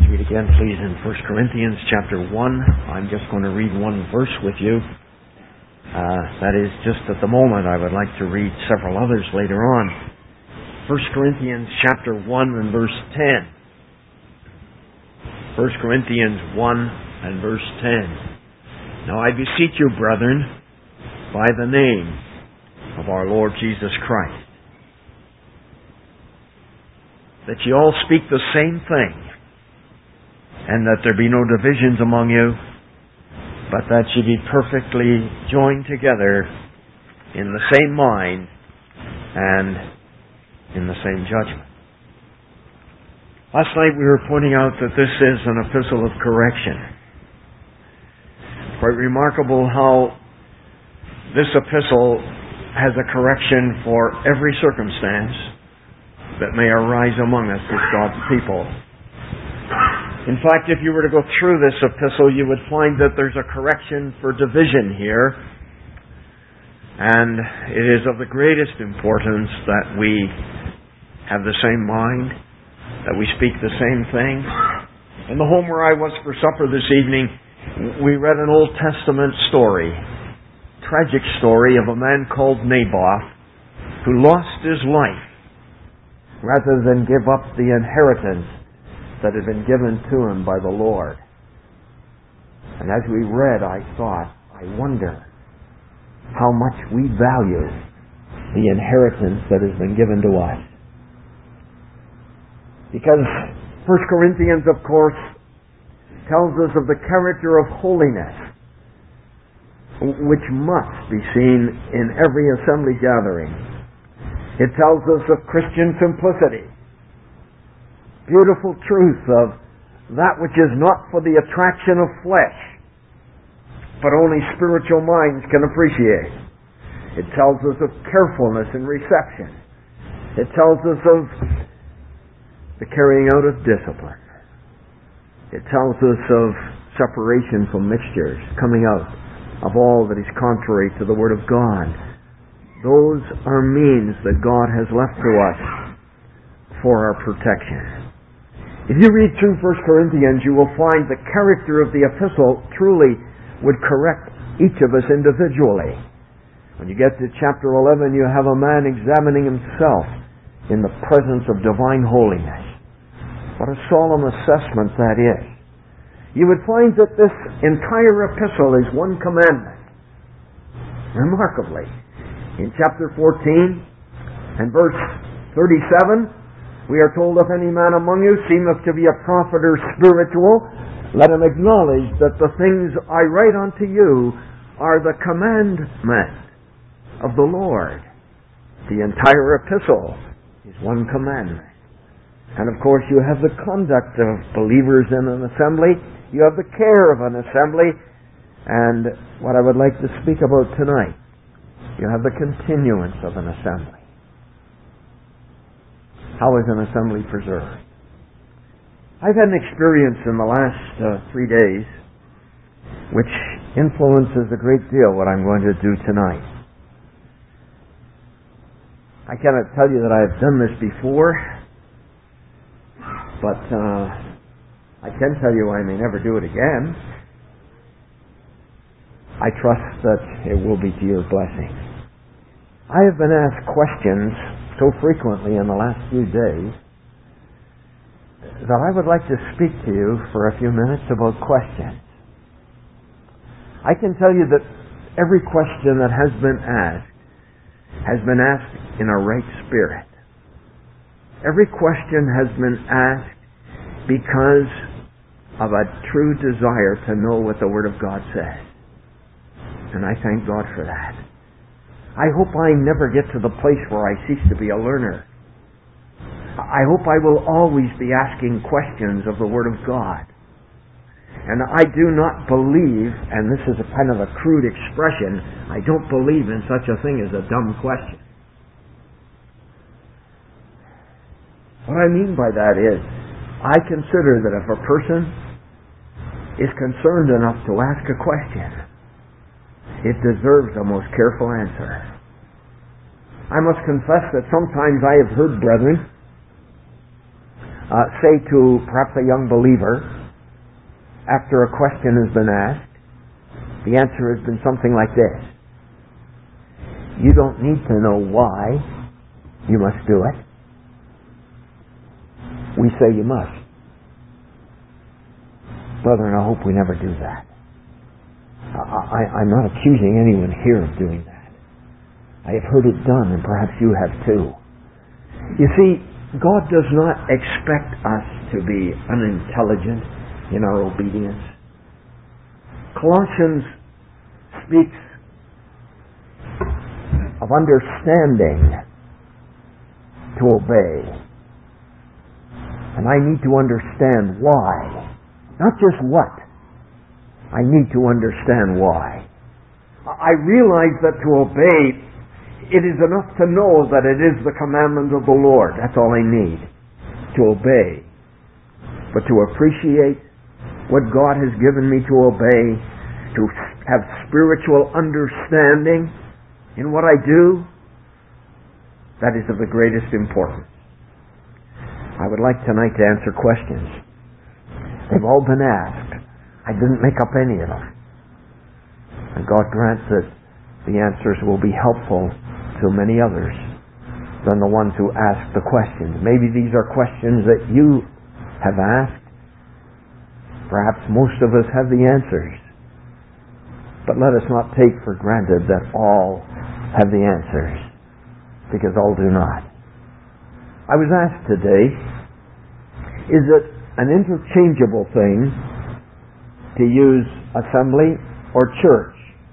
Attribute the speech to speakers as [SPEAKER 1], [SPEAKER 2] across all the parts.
[SPEAKER 1] Read again, please, in 1 Corinthians chapter 1. I'm just going to read one verse with you. That is, just at the moment, I would like to read several others later on. 1 Corinthians chapter 1 and verse 10. 1 Corinthians 1 and verse 10. Now I beseech you, brethren, by the name of our Lord Jesus Christ, that ye all speak the same thing, and that there be no divisions among you, but that ye be perfectly joined together in the same mind and in the same judgment. Last night we were pointing out that this is an epistle of correction. It's quite remarkable how this epistle has a correction for every circumstance that may arise among us as God's people. In fact, if you were to go through this epistle, you would find that there's a correction for division here. And it is of the greatest importance that we have the same mind, that we speak the same thing. In the home where I was for supper this evening, we read an Old Testament story, tragic story of a man called Naboth who lost his life rather than give up the inheritance that had been given to him by the Lord. And as we read, I thought, I wonder how much we value the inheritance that has been given to us. Because 1 Corinthians, of course, tells us of the character of holiness, which must be seen in every assembly gathering. It tells us of Christian simplicity, beautiful truth of that which is not for the attraction of flesh, but only spiritual minds can appreciate. It tells us of carefulness in reception. It tells us of the carrying out of discipline. It tells us of separation from mixtures, coming out of all that is contrary to the Word of God. Those are means that God has left to us for our protection. If you read through 1 Corinthians, you will find the character of the epistle truly would correct each of us individually. When you get to chapter 11, you have a man examining himself in the presence of divine holiness. What a solemn assessment that is. You would find that this entire epistle is one commandment. Remarkably, in chapter 14 and verse 37, we are told, if any man among you seemeth to be a prophet or spiritual, let him acknowledge that the things I write unto you are the commandment of the Lord. The entire epistle is one commandment. And of course you have the conduct of believers in an assembly. You have the care of an assembly. And what I would like to speak about tonight, you have the continuance of an assembly. How is an assembly preserved? I've had an experience in the last 3 days which influences a great deal what I'm going to do tonight. I cannot tell you that I have done this before, but I can tell you I may never do it again. I trust that it will be to your blessing. I have been asked questions so frequently in the last few days that I would like to speak to you for a few minutes about questions. I can tell you that every question that has been asked in a right spirit. Every question has been asked because of a true desire to know what the Word of God says. And I thank God for that. I hope I never get to the place where I cease to be a learner. I hope I will always be asking questions of the Word of God. And I do not believe, and this is a kind of a crude expression, I don't believe in such a thing as a dumb question. What I mean by that is, I consider that if a person is concerned enough to ask a question, it deserves a most careful answer. I must confess that sometimes I have heard brethren say to perhaps a young believer, after a question has been asked, the answer has been something like this: you don't need to know why you must do it. We say you must. Brethren, I hope we never do that. I'm not accusing anyone here of doing that. I have heard it done, and perhaps you have too. You see, God does not expect us to be unintelligent in our obedience. Colossians speaks of understanding to obey. And I need to understand why. Not just what. I need to understand why. I realize that to obey, it is enough to know that it is the commandment of the Lord. That's all I need to obey. But to appreciate what God has given me to obey, to have spiritual understanding in what I do, that is of the greatest importance. I would like tonight to answer questions. They've all been asked. I didn't make up any of them. And God grants that the answers will be helpful to many others than the ones who asked the questions. Maybe these are questions that you have asked. Perhaps most of us have the answers. But let us not take for granted that all have the answers, because all do not. I was asked today, is it an interchangeable thing to use assembly or church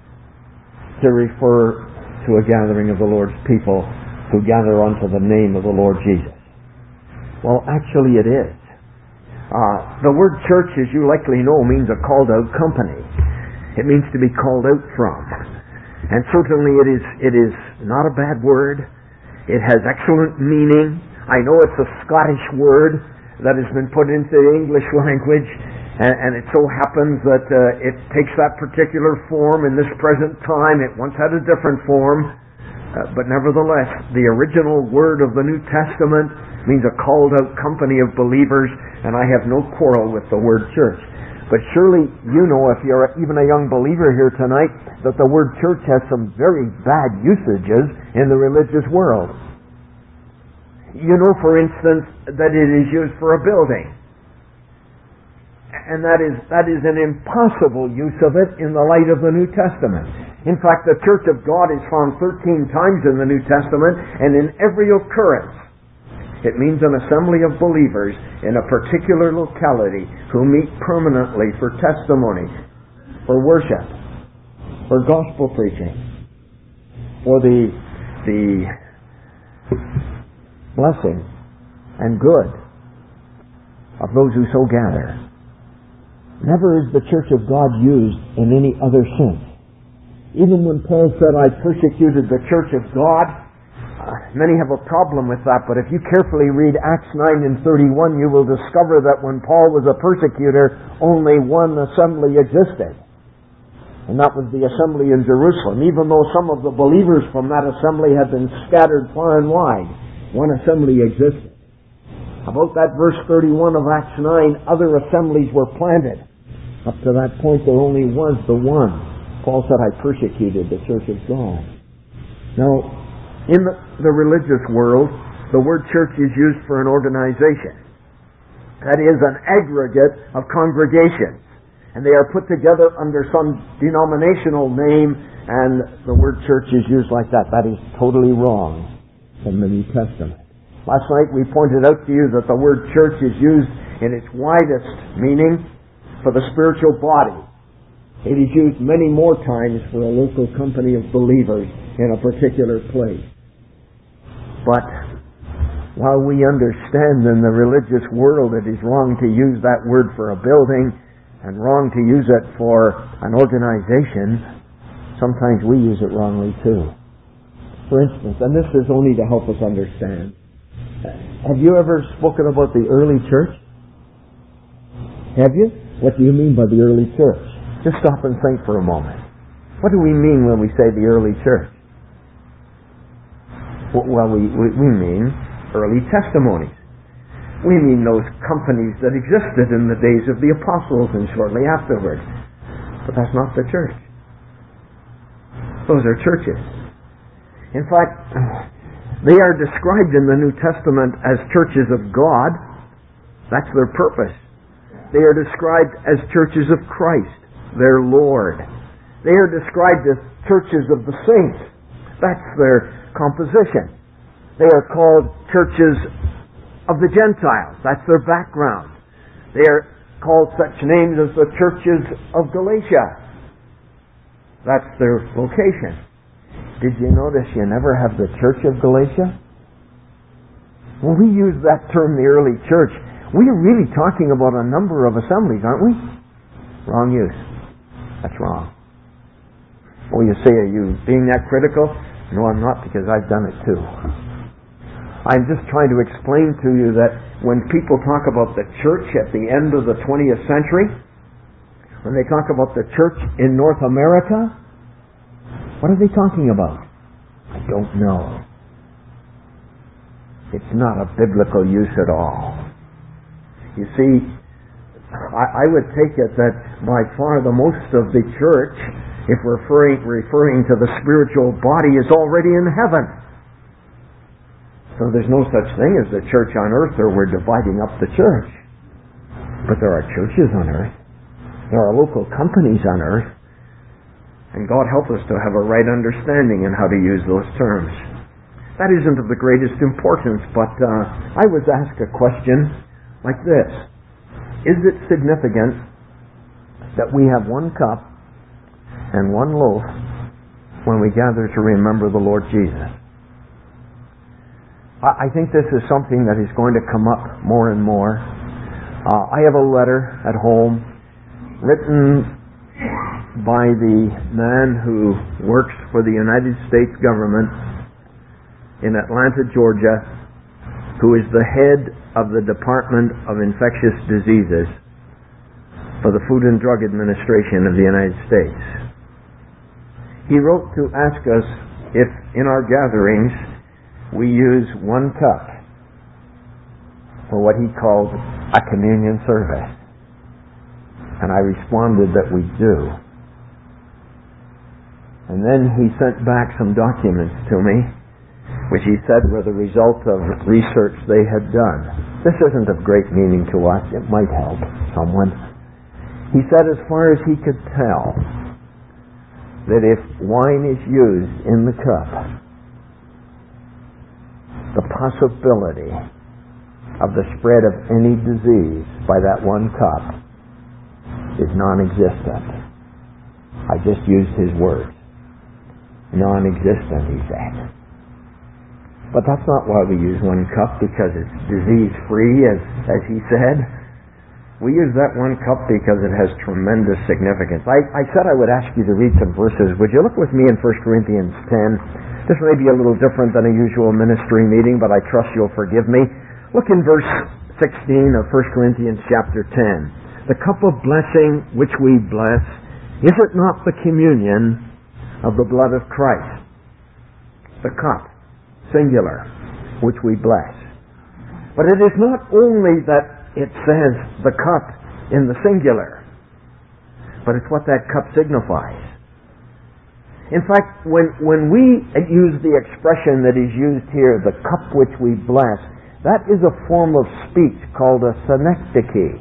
[SPEAKER 1] to refer to a gathering of the Lord's people who gather unto the name of the Lord Jesus? Well, actually it is. The word church, as you likely know, means a called out company. It means to be called out from. And certainly it is not a bad word. It has excellent meaning. I know it's a Scottish word that has been put into the English language, and it so happens that it takes that particular form in this present time. It once had a different form, but nevertheless, the original word of the New Testament means a called out company of believers, and I have no quarrel with the word church. But surely you know, if you're even a young believer here tonight, that the word church has some very bad usages in the religious world. You know, for instance, that it is used for a building. And that is an impossible use of it in the light of the New Testament. In fact, the Church of God is found 13 times in the New Testament, and in every occurrence, it means an assembly of believers in a particular locality who meet permanently for testimony, for worship, for gospel preaching, for the blessing and good of those who so gather. Never is the church of God used in any other sense. Even when Paul said, I persecuted the church of God, many have a problem with that, but if you carefully read Acts 9 and 31, you will discover that when Paul was a persecutor, only one assembly existed. And that was the assembly in Jerusalem. Even though some of the believers from that assembly had been scattered far and wide, one assembly existed. About that verse 31 of Acts 9, other assemblies were planted. Up to that point, there only was the one. Paul said, I persecuted the church of God. Now, in the religious world, the word church is used for an organization. That is, an aggregate of congregations. And they are put together under some denominational name, and the word church is used like that. That is totally wrong from the New Testament. Last night we pointed out to you that the word church is used in its widest meaning for the spiritual body. It is used many more times for a local company of believers in a particular place. But while we understand in the religious world it is wrong to use that word for a building and wrong to use it for an organization, sometimes we use it wrongly too. For instance, and this is only to help us understand, have you ever spoken about the early church? Have you? What do you mean by the early church? Just stop and think for a moment. What do we mean when we say the early church? Well, we mean early testimonies. We mean those companies that existed in the days of the apostles and shortly afterwards. But that's not the church. Those are churches. In fact, they are described in the New Testament as churches of God. That's their purpose. They are described as churches of Christ, their Lord. They are described as churches of the saints. That's their composition. They are called churches of the Gentiles. That's their background. They are called such names as the churches of Galatia. That's their location. Did you notice you never have the Church of Galatia? When we use that term, the early church, we are really talking about a number of assemblies, aren't we? Wrong use. That's wrong. Oh, you say, are you being that critical? No, I'm not, because I've done it too. I'm just trying to explain to you that when people talk about the church at the end of the 20th century, when they talk about the church in North America, what are they talking about? I don't know. It's not a biblical use at all. You see, I would take it that by far the most of the church, if we're referring to the spiritual body, is already in heaven. So there's no such thing as the church on earth, or we're dividing up the church. But there are churches on earth. There are local companies on earth. And God help us to have a right understanding in how to use those terms. That isn't of the greatest importance, but I was asked a question like this. Is it significant that we have one cup and one loaf when we gather to remember the Lord Jesus? I think this is something that is going to come up more and more. I have a letter at home written by the man who works for the United States government in Atlanta, Georgia, who is the head of the Department of Infectious Diseases for the Food and Drug Administration of the United States. He wrote to ask us if in our gatherings we use one cup for what he called a communion service. And I responded that we do. And then he sent back some documents to me, which he said were the result of research they had done. This isn't of great meaning to us. It might help someone. He said as far as he could tell, that if wine is used in the cup, the possibility of the spread of any disease by that one cup is non-existent. I just used his words. Non-existent, he said. But that's not why we use one cup, because it's disease-free, as he said. We use that one cup because it has tremendous significance. I said I would ask you to read some verses. Would you look with me in 1 Corinthians 10? This may be a little different than a usual ministry meeting, but I trust you'll forgive me. Look in verse 16 of 1 Corinthians chapter 10. The cup of blessing which we bless, is it not the communion of the blood of Christ? The cup, singular, which we bless. But it is not only that it says the cup in the singular, but it's what that cup signifies. In fact, when we use the expression that is used here, the cup which we bless, that is a form of speech called a synecdoche.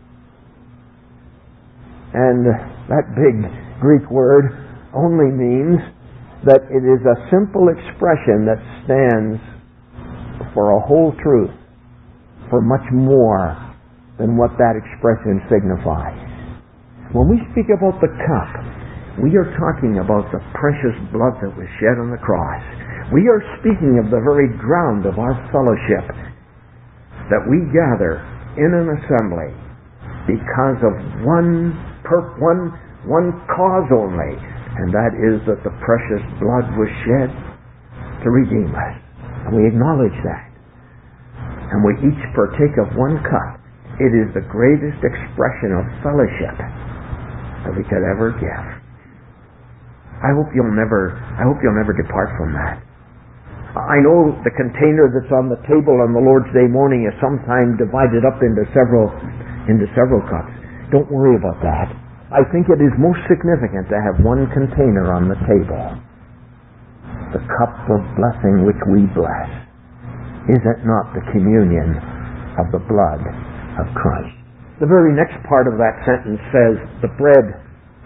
[SPEAKER 1] And that big Greek word only means that it is a simple expression that stands for a whole truth, for much more than what that expression signifies. When we speak about the cup, we are talking about the precious blood that was shed on the cross. We are speaking of the very ground of our fellowship, that we gather in an assembly because of one cause only, and that is that the precious blood was shed to redeem us. And we acknowledge that. And we each partake of one cup. It is the greatest expression of fellowship that we could ever give. I hope you'll never depart from that. I know the container that's on the table on the Lord's Day morning is sometimes divided up into several cups. Don't worry about that. I think it is most significant to have one container on the table. The cup of blessing which we bless. Is it not the communion of the blood of Christ? The very next part of that sentence says, the bread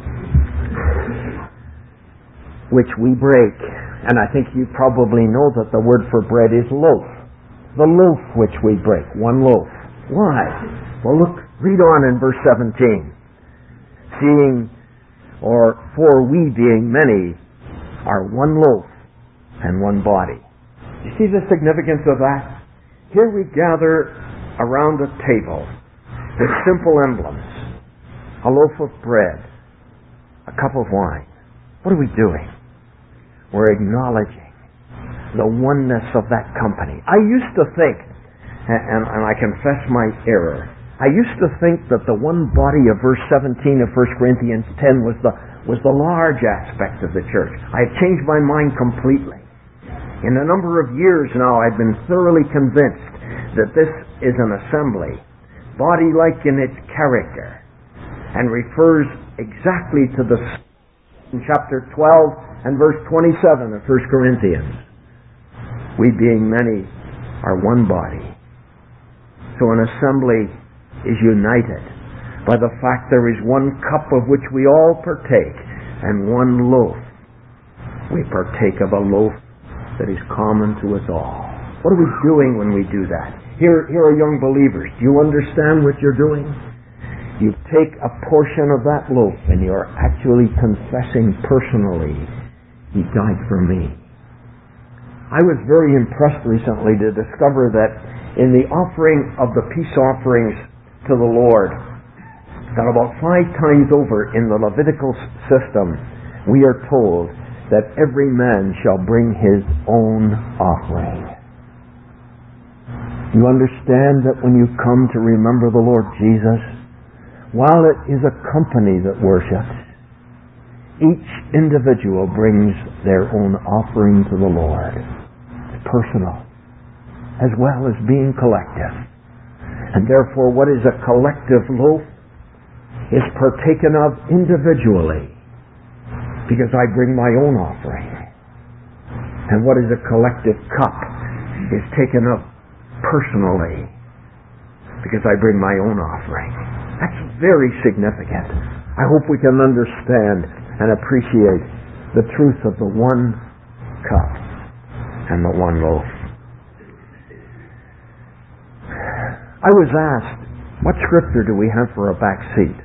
[SPEAKER 1] which we break. And I think you probably know that the word for bread is loaf. The loaf which we break. One loaf. Why? Well, look, read on in verse 17. Seeing, or for we being many, are one loaf and one body. You see the significance of that? Here we gather around a table with simple emblems. A loaf of bread, a cup of wine. What are we doing? We're acknowledging the oneness of that company. I used to think, and I confess my error, I used to think that the one body of verse 17 of 1 Corinthians 10 was the large aspect of the church. I have changed my mind completely. In a number of years now, I've been thoroughly convinced that this is an assembly, body-like in its character, and refers exactly to the in chapter 12 and verse 27 of 1 Corinthians. We being many are one body. So an assembly is united by the fact there is one cup of which we all partake and one loaf. We partake of a loaf that is common to us all. What are we doing when we do that? Here are young believers. Do you understand what you're doing? You take a portion of that loaf and you're actually confessing personally, He died for me. I was very impressed recently to discover that in the offering of the peace offerings to the Lord, that about 5 times over in the Levitical system, we are told that every man shall bring his own offering. You understand that when you come to remember the Lord Jesus, while it is a company that worships, each individual brings their own offering to the Lord. It's personal, as well as being collective. And therefore, what is a collective loaf is partaken of individually, because I bring my own offering. And what is a collective cup is taken up personally, because I bring my own offering. That's very significant. I hope we can understand and appreciate the truth of the one cup and the one loaf. I was asked, what scripture do we have for a back seat?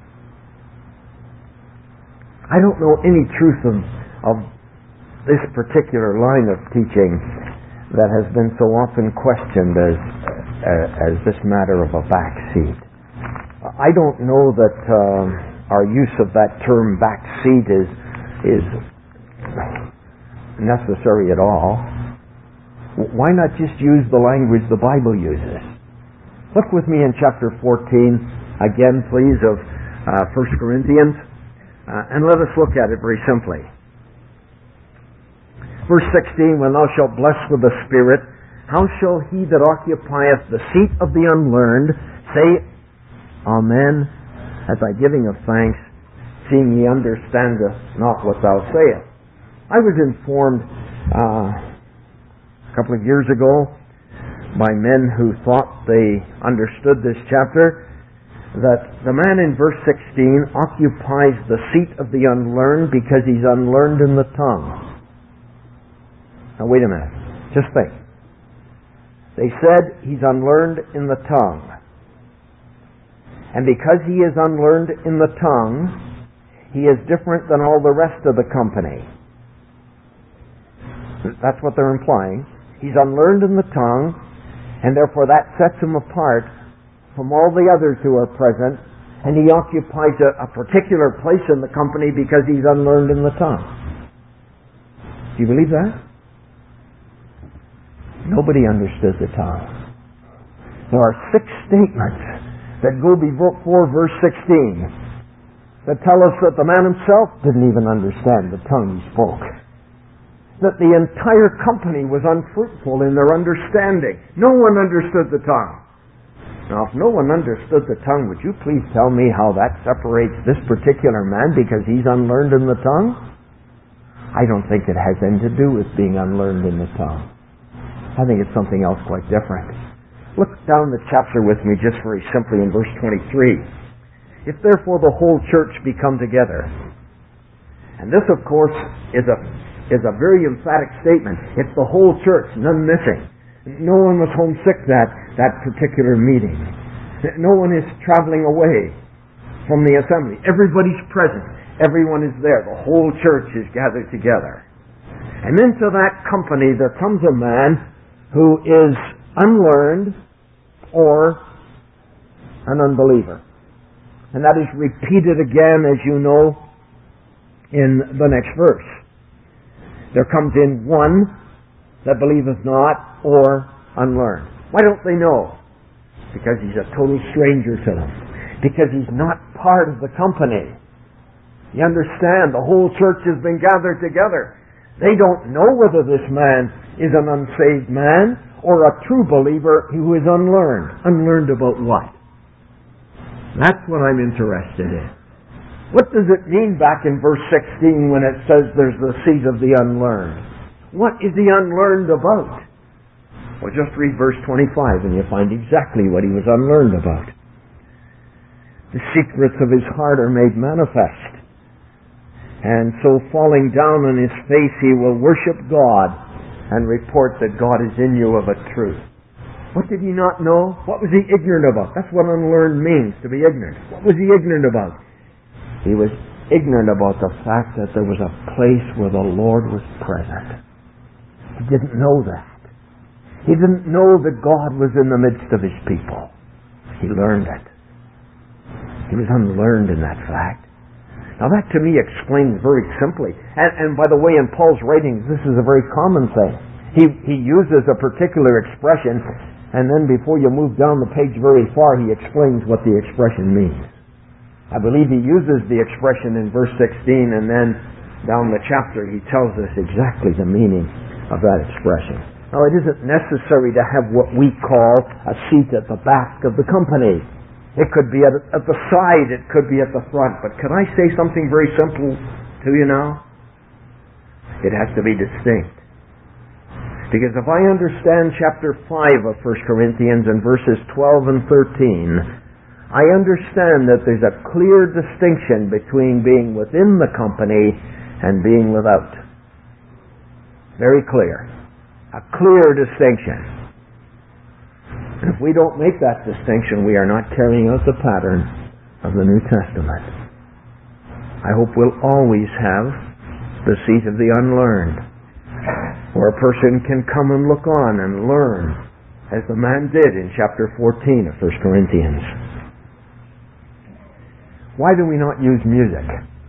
[SPEAKER 1] I don't know any truth of this particular line of teaching that has been so often questioned as this matter of a back seat. I don't know that our use of that term back seat is necessary at all. Why not just use the language the Bible uses? Look with me in chapter 14, again please, of 1 Corinthians, and let us look at it very simply. Verse 16, when thou shalt bless with the Spirit, how shall he that occupieth the seat of the unlearned say, Amen, at thy giving of thanks, seeing he understandeth not what thou sayest? I was informed a couple of years ago by men who thought they understood this chapter that the man in verse 16 occupies the seat of the unlearned because he's unlearned in the tongue. Now wait a minute. Just think. They said he's unlearned in the tongue. And because he is unlearned in the tongue, he is different than all the rest of the company. That's what they're implying. He's unlearned in the tongue, and therefore that sets him apart from all the others who are present, and he occupies a particular place in the company because he's unlearned in the tongue. Do you believe that? Nobody understood the tongue. There are 6 statements that go before verse 16 that tell us that the man himself didn't even understand the tongue he spoke. that the entire company was unfruitful in their understanding. No one understood the tongue. Now, if no one understood the tongue, would you please tell me how that separates this particular man because he's unlearned in the tongue? I don't think it has anything to do with being unlearned in the tongue. I think it's something else quite different. Look down the chapter with me just very simply in verse 23. If therefore the whole church be come together, and this of course is a very emphatic statement. It's the whole church, none missing. No one was homesick that particular meeting. No one is traveling away from the assembly. Everybody's present. Everyone is there. The whole church is gathered together. And into that company there comes a man who is unlearned or an unbeliever. And that is repeated again, as you know, in the next verse. There comes in one that believeth not or unlearned. Why don't they know? Because he's a total stranger to them. Because he's not part of the company. You understand, the whole church has been gathered together. They don't know whether this man is an unsaved man or a true believer who is unlearned. Unlearned about what? That's what I'm interested in. What does it mean back in verse 16 when it says there's the seed of the unlearned? What is he unlearned about? Well, just read verse 25 and you'll find exactly what he was unlearned about. The secrets of his heart are made manifest. And so falling down on his face he will worship God and report that God is in you of a truth. What did he not know? What was he ignorant about? That's what unlearned means, to be ignorant. What was he ignorant about? He was ignorant about the fact that there was a place where the Lord was present. He didn't know that. He didn't know that God was in the midst of his people. He learned it. He was unlearned in that fact. Now that to me explains very simply, and by the way, in Paul's writings, this is a very common thing. He uses a particular expression, and then before you move down the page very far, he explains what the expression means. I believe he uses the expression in verse 16, and then down the chapter he tells us exactly the meaning of that expression. Now it isn't necessary to have what we call a seat at the back of the company. It could be at the side, it could be at the front. But can I say something very simple to you now? It has to be distinct. Because if I understand chapter 5 of 1 Corinthians and verses 12 and 13, I understand that there's a clear distinction between being within the company and being without. Very clear. A clear distinction. If we don't make that distinction, we are not carrying out the pattern of the New Testament. I hope we'll always have the seat of the unlearned, where a person can come and look on and learn, as the man did in chapter 14 of 1 Corinthians. Why do we not use music?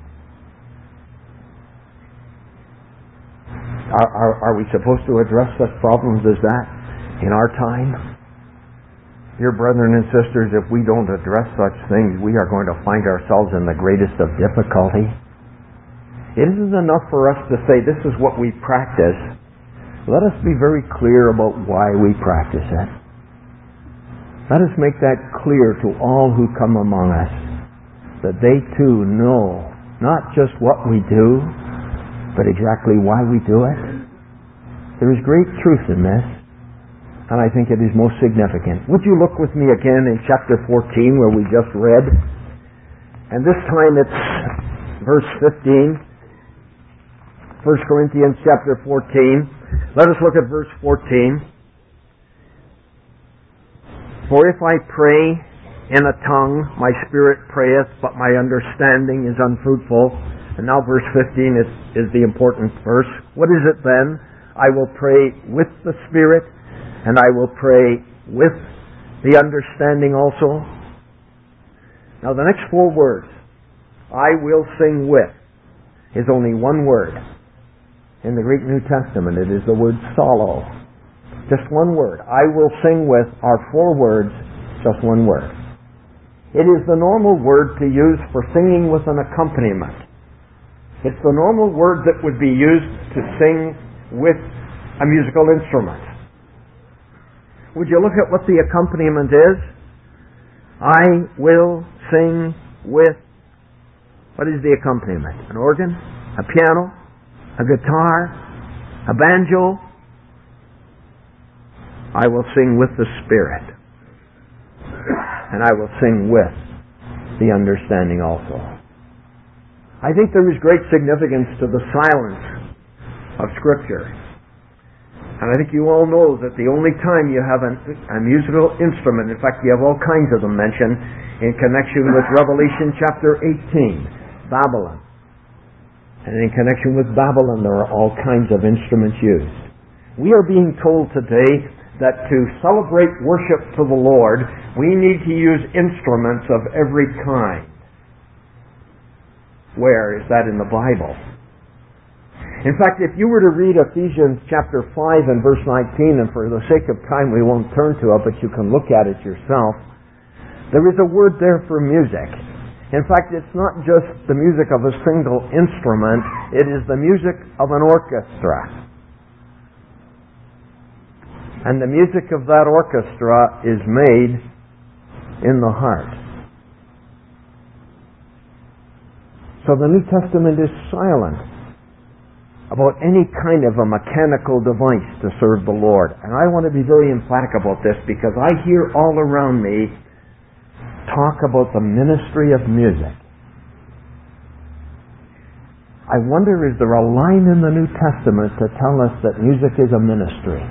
[SPEAKER 1] Are we supposed to address such problems as that in our time? Dear brethren and sisters, if we don't address such things, we are going to find ourselves in the greatest of difficulty. It isn't enough for us to say this is what we practice. Let us be very clear about why we practice it. Let us make that clear to all who come among us, that they too know not just what we do, but exactly why we do it. There is great truth in this, and I think it is most significant. Would you look with me again in chapter 14 where we just read? And this time it's verse 15. 1 Corinthians chapter 14. Let us look at verse 14. For if I pray in a tongue, my spirit prayeth, but my understanding is unfruitful. And now verse 15 is the important verse. What is it then? I will pray with the Spirit, and I will pray with the understanding also. Now the next four words, I will sing with, is only one word. In the Greek New Testament, it is the word solo. Just one word. I will sing with are four words, just one word. It is the normal word to use for singing with an accompaniment. It's the normal word that would be used to sing with a musical instrument. Would you look at what the accompaniment is? I will sing with, what is the accompaniment? An organ? A piano? A guitar? A banjo? I will sing with the Spirit. And I will sing with the understanding also. I think there is great significance to the silence of Scripture. And I think you all know that the only time you have a musical instrument, in fact you have all kinds of them mentioned in connection with Revelation chapter 18, Babylon. And in connection with Babylon there are all kinds of instruments used. We are being told today that to celebrate worship to the Lord, we need to use instruments of every kind. Where is that in the Bible? In fact, if you were to read Ephesians chapter 5 and verse 19, and for the sake of time we won't turn to it, but you can look at it yourself, there is a word there for music. In fact, it's not just the music of a single instrument, it is the music of an orchestra. And the music of that orchestra is made in the heart. So the New Testament is silent about any kind of a mechanical device to serve the Lord. And I want to be very emphatic about this because I hear all around me talk about the ministry of music. I wonder, is there a line in the New Testament to tell us that music is a ministry?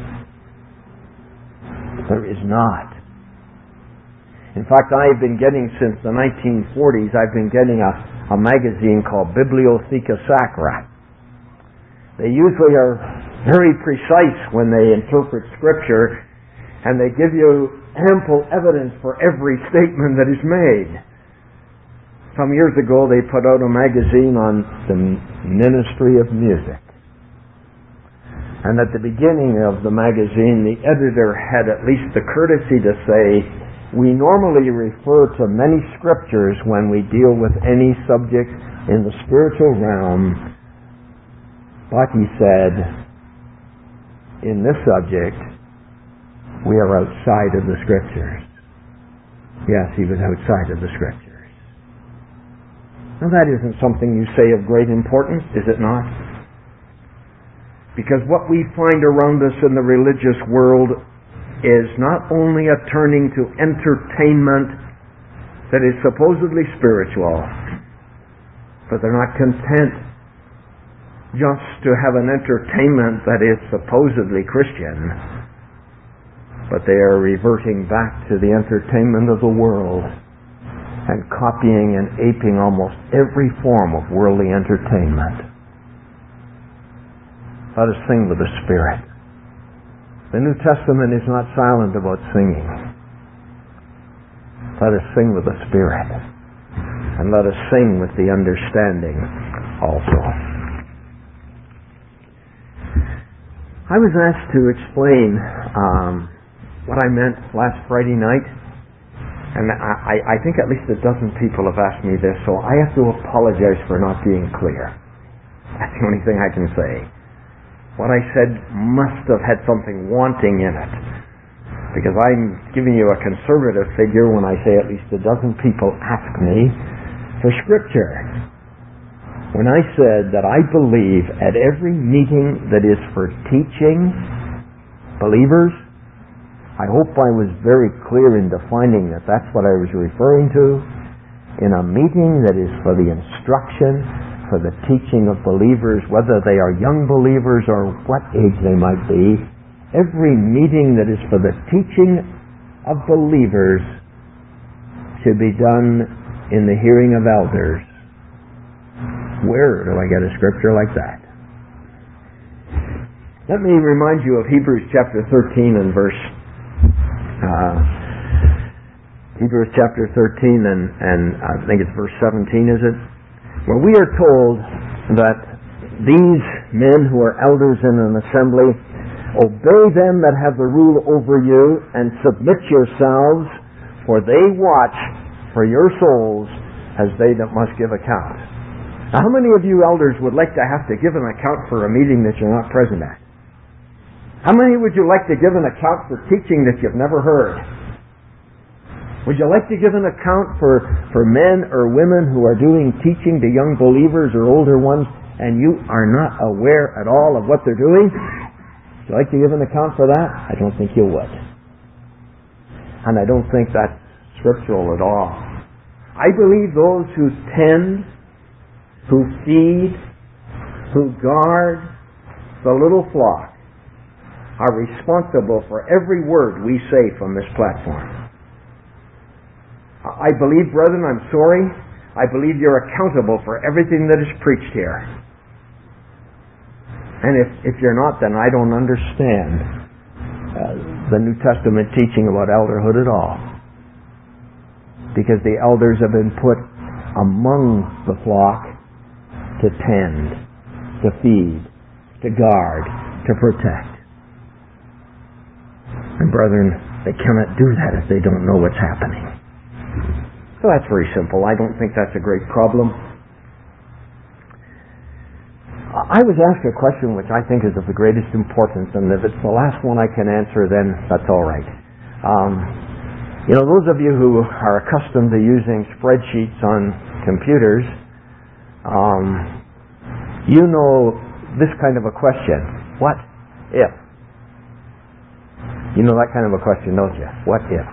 [SPEAKER 1] There is not. In fact, I've been getting, since the 1940s, I've been getting a magazine called Bibliotheca Sacra. They usually are very precise when they interpret Scripture, and they give you ample evidence for every statement that is made. Some years ago, they put out a magazine on the ministry of music. And at the beginning of the magazine, the editor had at least the courtesy to say, we normally refer to many scriptures when we deal with any subject in the spiritual realm. But he said, in this subject, we are outside of the Scriptures. Yes, he was outside of the Scriptures. Now that isn't something you say of great importance, is it not? Because what we find around us in the religious world is not only a turning to entertainment that is supposedly spiritual, but they're not content just to have an entertainment that is supposedly Christian, but they are reverting back to the entertainment of the world and copying and aping almost every form of worldly entertainment. Let us sing with the Spirit. The New Testament is not silent about singing. Let us sing with the Spirit, and let us sing with the understanding also. I was asked to explain what I meant last Friday night, and I think at least a dozen people have asked me this, so I have to apologize for not being clear. That's the only thing I can say. What I said must have had something wanting in it, because I'm giving you a conservative figure when I say at least a dozen people ask me for Scripture. When I said that I believe at every meeting that is for teaching believers, I hope I was very clear in defining that that's what I was referring to. In a meeting that is for the instruction, for the teaching of believers, whether they are young believers or what age they might be, every meeting that is for the teaching of believers should be done in the hearing of elders. Where do I get a scripture like that? Let me remind you of Hebrews chapter 13 and verse Hebrews chapter 13 and I think it's verse 17, is it? Where we are told that these men who are elders in an assembly, obey them that have the rule over you, and submit yourselves, for they watch for your souls as they that must give account. Now, how many of you elders would like to have to give an account for a meeting that you're not present at? How many would you like to give an account for teaching that you've never heard? Would you like to give an account for men or women who are doing teaching to young believers or older ones and you are not aware at all of what they're doing? Would you like to give an account for that? I don't think you would. And I don't think that's scriptural at all. I believe those who tend, who feed, who guard the little flock are responsible for every word we say from this platform. I believe, brethren, I'm sorry, I believe you're accountable for everything that is preached here. And if you're not, then I don't understand the New Testament teaching about elderhood at all. Because the elders have been put among the flock to tend, to feed, to guard, to protect. And brethren, they cannot do that if they don't know what's happening. So that's very simple. I don't think that's a great problem. I was asked a question which I think is of the greatest importance, and if it's the last one I can answer, then that's all right. Those of you who are accustomed to using spreadsheets on computers, you know this kind of a question. What if? You know that kind of a question, don't you? What if?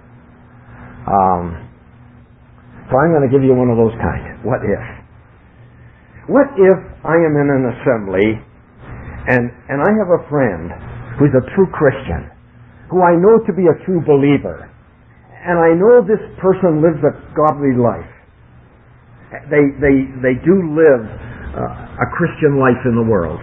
[SPEAKER 1] So I'm going to give you one of those kinds. What if? What if I am in an assembly and I have a friend who's a true Christian, who I know to be a true believer, and I know this person lives a godly life. They do live a Christian life in the world.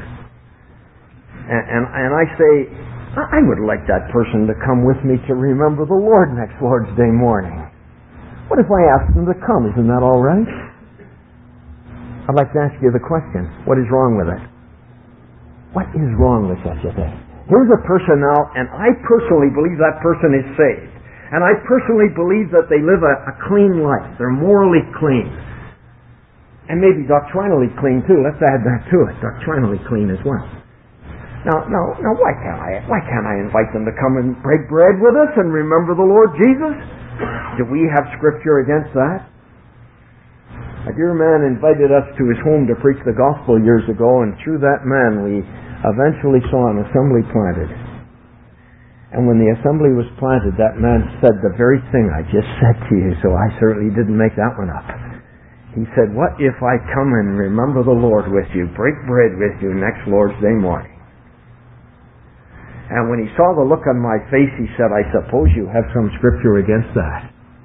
[SPEAKER 1] And I say, I would like that person to come with me to remember the Lord next Lord's Day morning. What if I asked them to come? Isn't that all right? I'd like to ask you the question, what is wrong with it? What is wrong with such a thing? Here's a person now, and I personally believe that person is saved. And I personally believe that they live a clean life. They're morally clean. And maybe doctrinally clean too. Let's add that to it. Doctrinally clean as well. Now, why can't I invite them to come and break bread with us and remember the Lord Jesus? Do we have scripture against that? A dear man invited us to his home to preach the gospel years ago, and through that man we eventually saw an assembly planted. And when the assembly was planted, that man said the very thing I just said to you, so I certainly didn't make that one up. He said, what if I come and remember the Lord with you, break bread with you next Lord's Day morning? And when he saw the look on my face, he said, I suppose you have some scripture against that.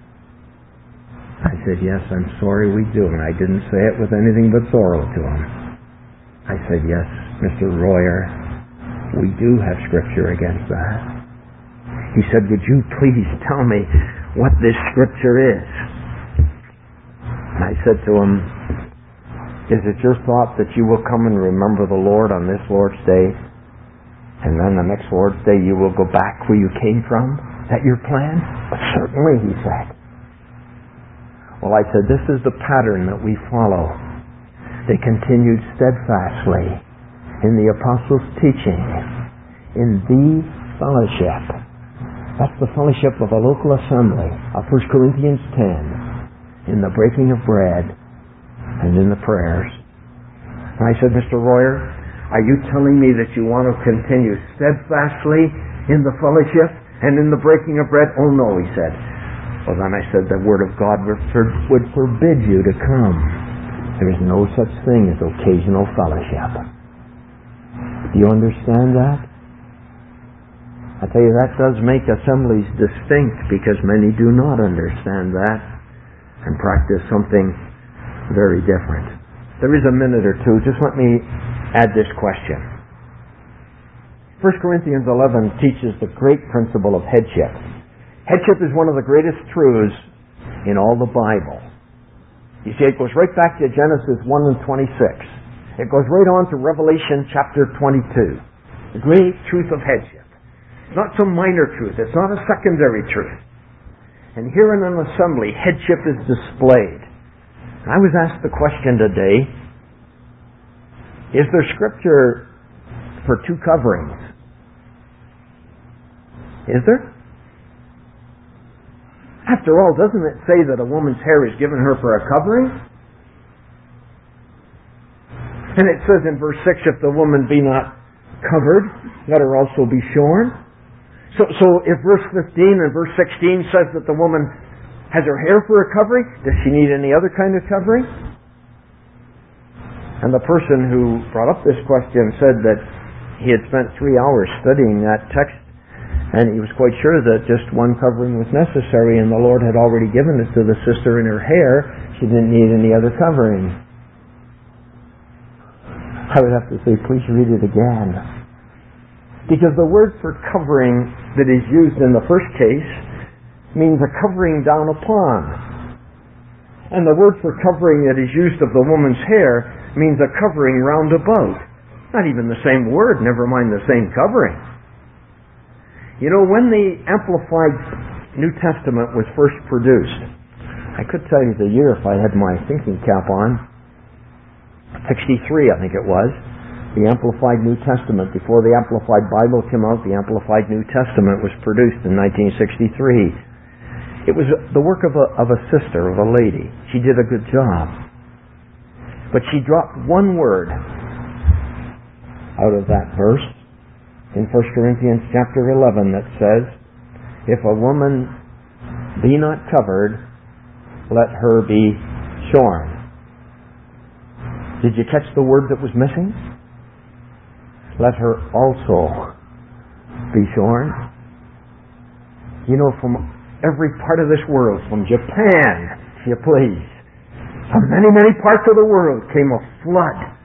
[SPEAKER 1] I said, yes, I'm sorry we do. And I didn't say it with anything but sorrow to him. I said, yes, Mr. Royer, we do have scripture against that. He said, would you please tell me what this scripture is? And I said to him, is it your thought that you will come and remember the Lord on this Lord's Day? And then the next Lord's Day you will go back where you came from? Is that your plan? Well, certainly, he said. Well, I said, this is the pattern that we follow. They continued steadfastly in the apostles' teaching, in the fellowship. That's the fellowship of a local assembly, of 1 Corinthians 10, in the breaking of bread and in the prayers. And I said, Mr. Royer, are you telling me that you want to continue steadfastly in the fellowship and in the breaking of bread? Oh, no, he said. Well, then I said, the Word of God would forbid you to come. There is no such thing as occasional fellowship. Do you understand that? I tell you, that does make assemblies distinct, because many do not understand that and practice something very different. There is a minute or two. Just let me add this question. 1 Corinthians 11 teaches the great principle of headship. Headship is one of the greatest truths in all the Bible. You see, it goes right back to Genesis 1 and 26. It goes right on to Revelation chapter 22. The great truth of headship. It's not some minor truth. It's not a secondary truth. And here in an assembly, headship is displayed. I was asked the question today, is there scripture for two coverings? Is there? After all, doesn't it say that a woman's hair is given her for a covering? And it says in verse 6, if the woman be not covered, let her also be shorn. So if verse 15 and verse 16 says that the woman has her hair for a covering, does she need any other kind of covering? And the person who brought up this question said that he had spent 3 hours studying that text, and he was quite sure that just one covering was necessary, and the Lord had already given it to the sister in her hair. She didn't need any other covering. I would have to say, please read it again. Because the word for covering that is used in the first case means a covering down upon. And the word for covering that is used of the woman's hair means a covering round about. Not even the same word, never mind the same covering. You know, when the Amplified New Testament was first produced, I could tell you the year if I had my thinking cap on. 63, I think it was. The Amplified New Testament. Before the Amplified Bible came out, the Amplified New Testament was produced in 1963. It was the work of a sister, of a lady. She did a good job. But she dropped one word out of that verse in 1 Corinthians chapter 11 that says, if a woman be not covered, let her be shorn. Did you catch the word that was missing? Let her also be shorn. You know, from every part of this world, from Japan, if you please, from many, many parts of the world came a flood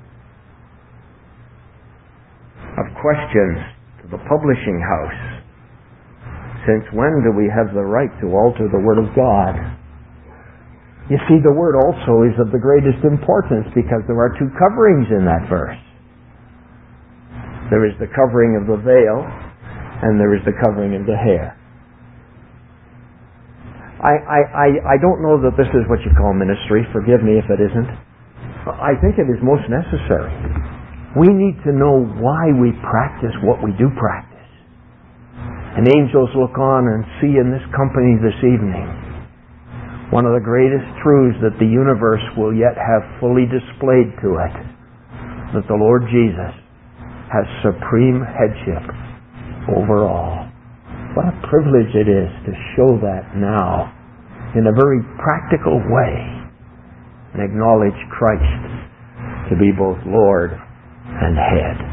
[SPEAKER 1] of questions to the publishing house. Since when do we have the right to alter the Word of God? You see, the Word also is of the greatest importance because there are two coverings in that verse. There is the covering of the veil and there is the covering of the hair. I don't know that this is what you call ministry. Forgive me if it isn't. I think it is most necessary. We need to know why we practice what we do practice. And angels look on and see in this company this evening one of the greatest truths that the universe will yet have fully displayed to it, that the Lord Jesus has supreme headship over all. What a privilege it is to show that now in a very practical way and acknowledge Christ to be both Lord and head.